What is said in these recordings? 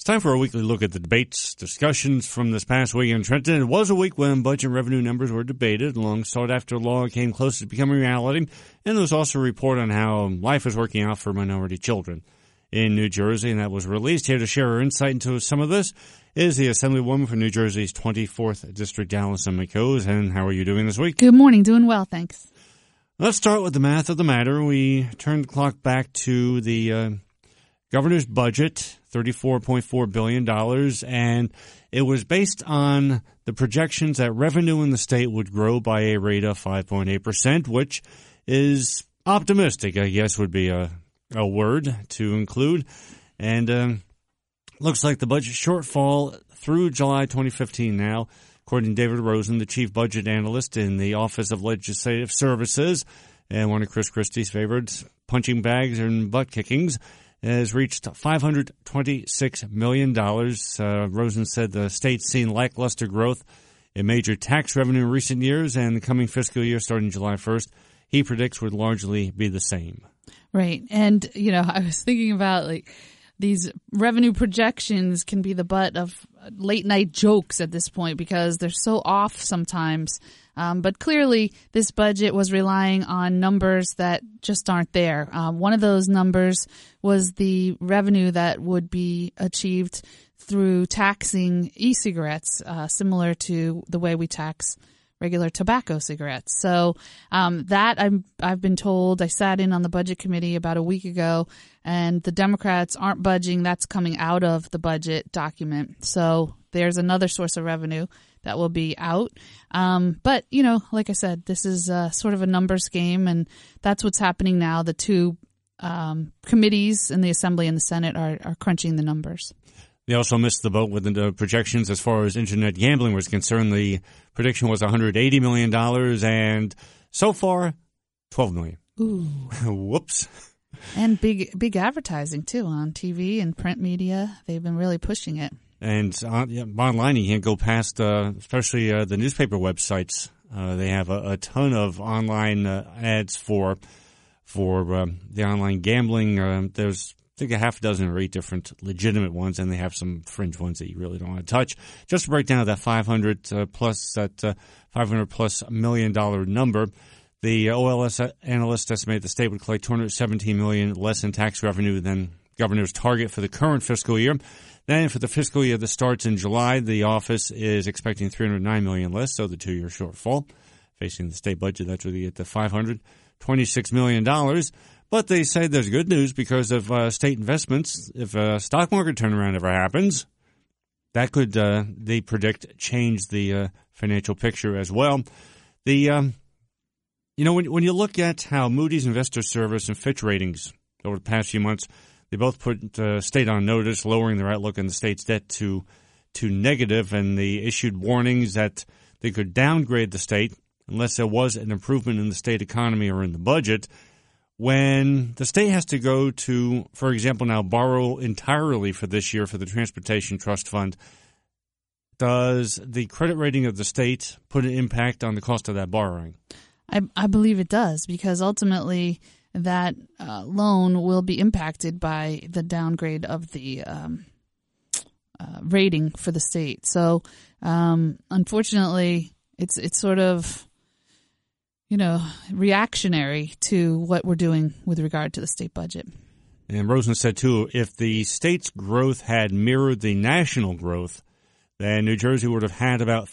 Time for a weekly look at the debates, discussions from this past week in Trenton. It was a week when budget revenue numbers were debated. Long sought-after law came close to becoming reality. And there was also a report on how life is working out for minority children in New Jersey, and that was released. Here to share her insight into some of this is the Assemblywoman for New Jersey's 24th District, Allison McCose. And how are you doing this week? Good morning. Doing well, thanks. Let's start with the math of the matter. We turn the clock back to the governor's budget, $34.4 billion, and it was based on the projections that revenue in the state would grow by a rate of 5.8%, which is optimistic, I guess would be a word to include. And looks like the budget shortfall through July 2015 now, according to David Rosen, the chief budget analyst in the Office of Legislative Services, and one of Chris Christie's favorites, punching bags and butt kickings, has reached $526 million. Rosen said the state's seen lackluster growth in major tax revenue in recent years, and the coming fiscal year starting July 1st, he predicts would largely be the same. Right. And, I was thinking about these revenue projections can be the butt of late night jokes at this point because they're so off sometimes. But clearly, this budget was relying on numbers that just aren't there. One of those numbers was the revenue that would be achieved through taxing e-cigarettes, similar to the way we tax regular tobacco cigarettes. So that I've been told, I sat in on the budget committee about a week ago, and the Democrats aren't budging. That's coming out of the budget document. So there's another source of revenue that will be out. But, like I said, this is sort of a numbers game, and that's what's happening now. The two committees in the Assembly and the Senate are crunching the numbers. They also missed the boat with the projections as far as internet gambling was concerned. The prediction was $180 million, and so far, $12 million. Ooh. Whoops. And big advertising, too, on TV and print media. They've been really pushing it. And online, you can't go past, especially the newspaper websites. They have a ton of online ads for the online gambling. There's, I think, a half dozen or 8 different legitimate ones, and they have some fringe ones that you really don't want to touch. Just to break down that $500+ million number, the OLS analysts estimate the state would collect $217 million less in tax revenue than governor's target for the current fiscal year. Then for the fiscal year that starts in July, the office is expecting $309 million less, so the 2-year shortfall facing the state budget, that's where you get the $526 million. But they say there's good news because of state investments. If a stock market turnaround ever happens, that could, they predict, change the financial picture as well. When you look at how Moody's Investor Service and Fitch Ratings over the past few months, they both put state on notice, lowering their outlook on the state's debt to negative, and they issued warnings that they could downgrade the state unless there was an improvement in the state economy or in the budget. When the state has to go to, for example, now borrow entirely for this year for the Transportation Trust Fund, does the credit rating of the state put an impact on the cost of that borrowing? I believe it does, because ultimately that loan will be impacted by the downgrade of the rating for the state. So, unfortunately, it's sort of, reactionary to what we're doing with regard to the state budget. And Rosen said, too, if the state's growth had mirrored the national growth, then New Jersey would have had about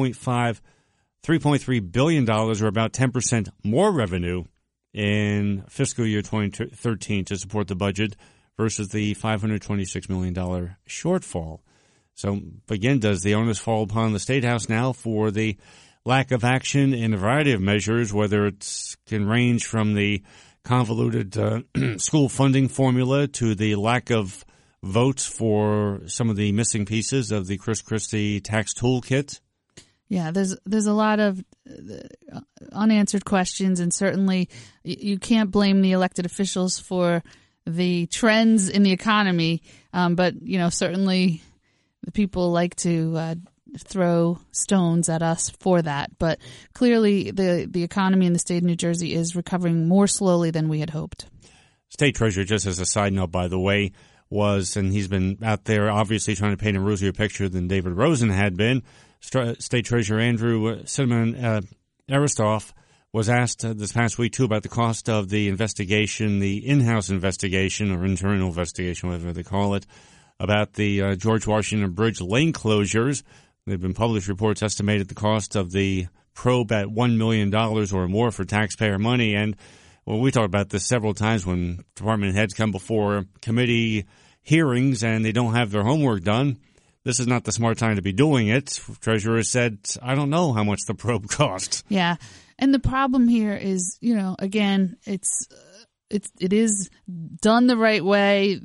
$3.3 billion, or about 10% more revenue in fiscal year 2013 to support the budget versus the $526 million shortfall. So, again, does the onus fall upon the State House now for the lack of action in a variety of measures, whether it can range from the convoluted school funding formula to the lack of votes for some of the missing pieces of the Chris Christie tax toolkit? Yeah, there's a lot of unanswered questions, and certainly you can't blame the elected officials for the trends in the economy. But certainly the people like to throw stones at us for that. But clearly the economy in the state of New Jersey is recovering more slowly than we had hoped. State Treasurer, just as a side note, by the way, was, and he's been out there obviously trying to paint a rosier picture than David Rosen had been. State Treasurer Andrew Cinnamon Aristoff was asked this past week, too, about the cost of the investigation, the in-house investigation or internal investigation, whatever they call it, about the George Washington Bridge lane closures. There have been published reports estimated the cost of the probe at $1 million or more for taxpayer money. And well, we talked about this several times when department heads come before committee hearings and they don't have their homework done. This is not the smart time to be doing it. Treasurer said, I don't know how much the probe cost. Yeah. And the problem here is, again, it is done the right way.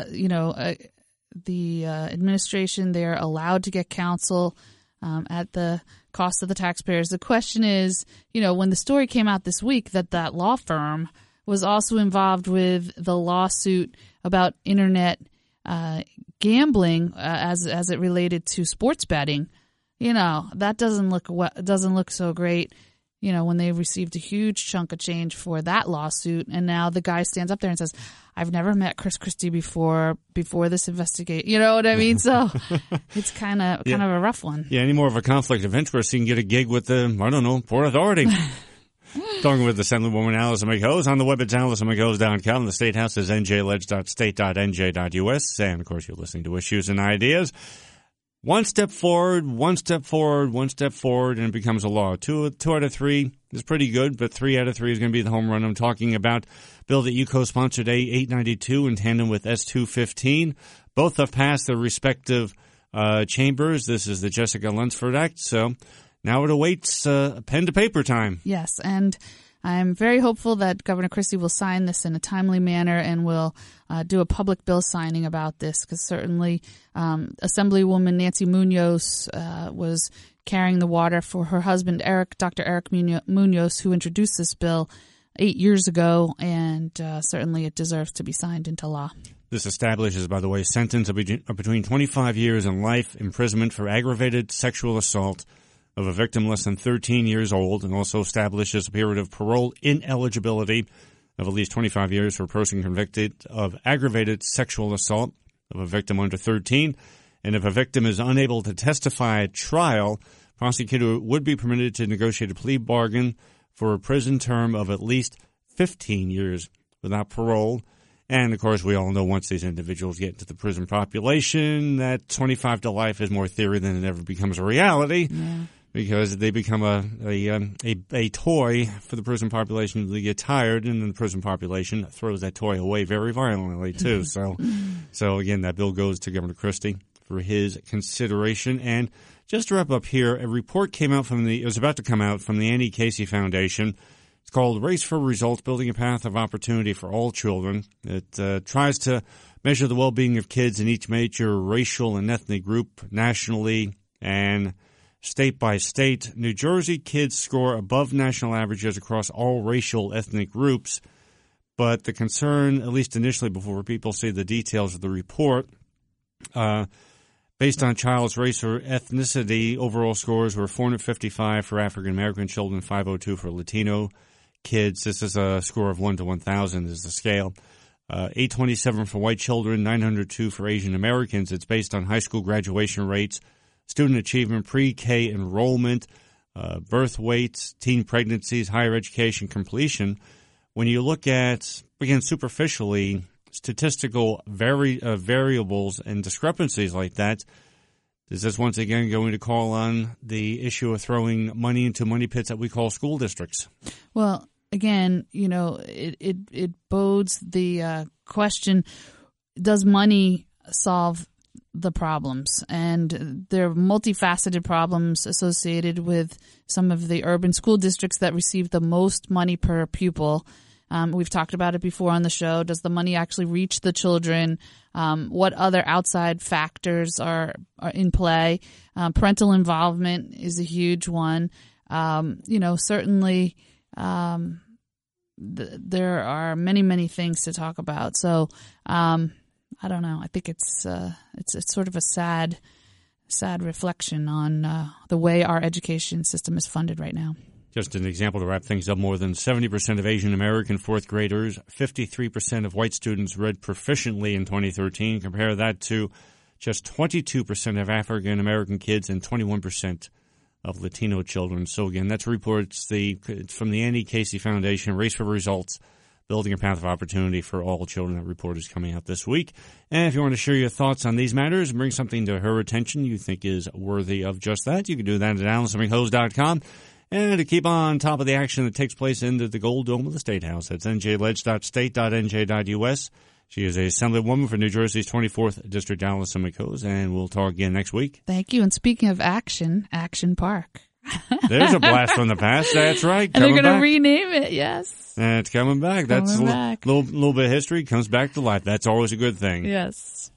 The administration, they're allowed to get counsel at the cost of the taxpayers. The question is, when the story came out this week that law firm was also involved with the lawsuit about internet gambling as it related to sports betting, that doesn't look so great. When they received a huge chunk of change for that lawsuit, and now the guy stands up there and says, I've never met Chris Christie before this investigation. You know what I mean? So it's kind of a rough one. Yeah, any more of a conflict of interest, you can get a gig with the, Port Authority. Talking with Assemblywoman Alison McHose on the web at AlisonMcHose.com. The State House is njledge.state.nj.us. And, of course, you're listening to Issues and Ideas. One step forward, and it becomes a law. Two out of three is pretty good, but 3 out of 3 is going to be the home run. I'm talking about bill that you co-sponsored, A892, in tandem with S215. Both have passed their respective chambers. This is the Jessica Lunsford Act, so now it awaits pen to paper time. Yes, and I'm very hopeful that Governor Christie will sign this in a timely manner and will do a public bill signing about this, because certainly Assemblywoman Nancy Munoz was carrying the water for her husband, Dr. Eric Munoz, who introduced this bill 8 years ago, and certainly it deserves to be signed into law. This establishes, by the way, a sentence of between 25 years and life imprisonment for aggravated sexual assault of a victim less than 13 years old, and also establishes a period of parole ineligibility of at least 25 years for a person convicted of aggravated sexual assault of a victim under 13. And if a victim is unable to testify at trial, prosecutor would be permitted to negotiate a plea bargain for a prison term of at least 15 years without parole. And, of course, we all know once these individuals get into the prison population, that 25 to life is more theory than it ever becomes a reality. Yeah. Because they become a toy for the prison population. They get tired, and then the prison population throws that toy away very violently, too. So again, that bill goes to Governor Christie for his consideration. And just to wrap up here, a report came out it was about to come out from the Annie Casey Foundation. It's called Race for Results, Building a Path of Opportunity for All Children. It tries to measure the well-being of kids in each major racial and ethnic group nationally and state by state. New Jersey kids score above national averages across all racial ethnic groups. But the concern, at least initially before people see the details of the report, based on child's race or ethnicity, overall scores were 455 for African American children, 502 for Latino kids. This is a score of 1 to 1,000 is the scale. 827 for white children, 902 for Asian Americans. It's based on high school graduation rates, student achievement, pre-K enrollment, birth weights, teen pregnancies, higher education completion. When you look at, again, superficially, statistical variables and discrepancies like that, is this once again going to call on the issue of throwing money into money pits that we call school districts? Well, again, it bodes the question, does money solve the problems? And there are multifaceted problems associated with some of the urban school districts that receive the most money per pupil. We've talked about it before on the show. Does the money actually reach the children? What other outside factors are in play? Parental involvement is a huge one. Certainly there are many, many things to talk about. So I don't know. I think it's sort of a sad reflection on the way our education system is funded right now. Just an example to wrap things up, more than 70% of Asian American fourth graders, 53% of white students read proficiently in 2013. Compare that to just 22% of African American kids and 21% of Latino children. So again, that's reports it's from the Annie Casey Foundation, Race for Results, Building a Path of Opportunity for All Children. That report is coming out this week. And if you want to share your thoughts on these matters and bring something to her attention you think is worthy of just that, you can do that at AllisonMcHose.com. And to keep on top of the action that takes place into the Gold Dome of the State House, that's njledge.state.nj.us. She is a Assemblywoman for New Jersey's 24th District, Allison McHose, and we'll talk again next week. Thank you. And speaking of Action Park. There's a blast from the past. That's right. And they're going to rename it, yes. And it's coming back. That's a little bit of history. Comes back to life. That's always a good thing. Yes.